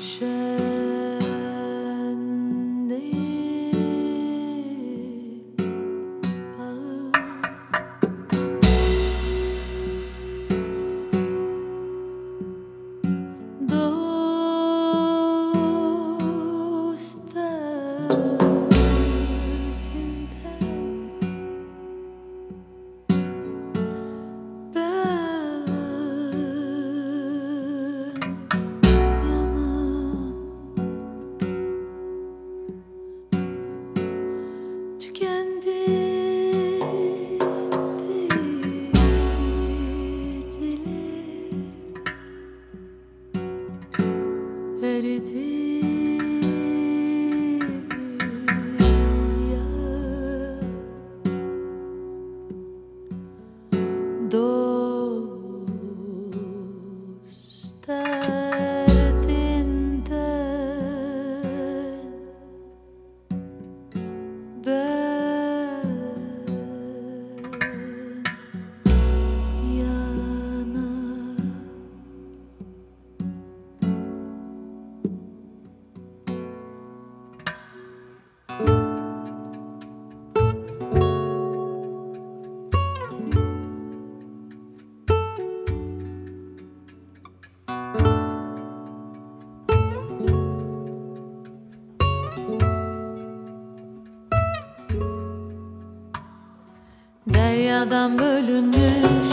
Deryadan bölünmüş,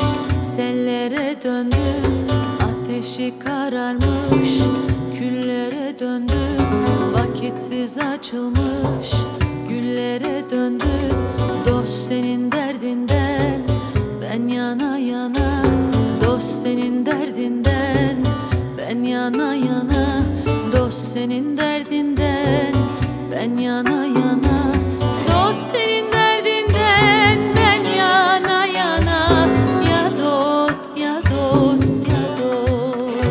sellere döndüm. Ateşi kararmış, küllere döndüm. Vakitsiz açılmış, güllere döndüm. Dost senin derdinden, ben yana yana. Dost senin derdinden, ben yana yana. Dost senin derdinden, ben yana yana. Dost senin derdinden, ben yana yana. Ya dost, ya dost, ya dost.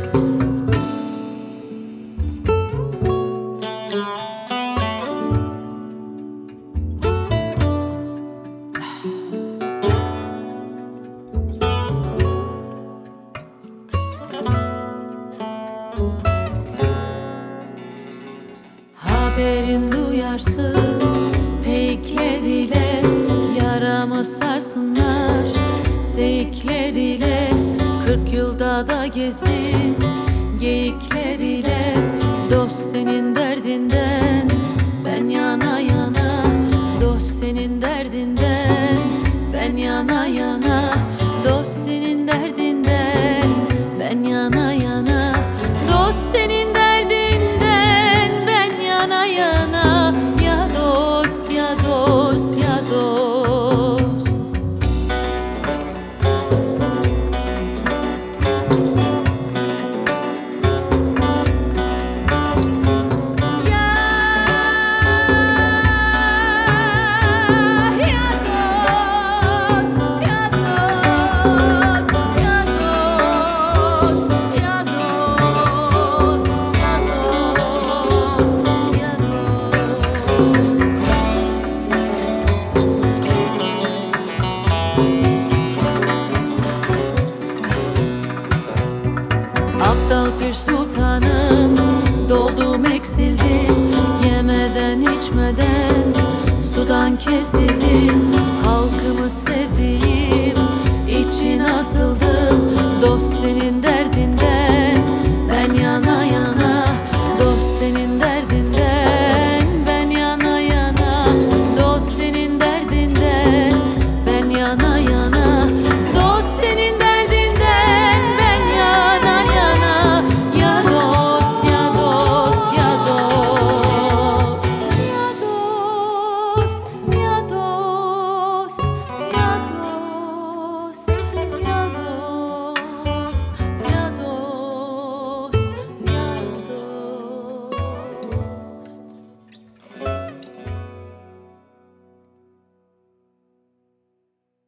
Haberin duyarsın, peyikleriyle yaramı sarsınlar, seyikleriyle. 40 yılda da gezdim, geyikleriyle. Dost senin derdinden, ben yana yana. Dost senin derdinden, ben yana yana. Dost senin derdinden, ben yana yana. Dost senin derdinden, ben yana yana. Ya dost, ya dost, ya dost. Aptal Pir Sultanım, doldum eksildim. Yemeden içmeden sudan kesildim. Halkımı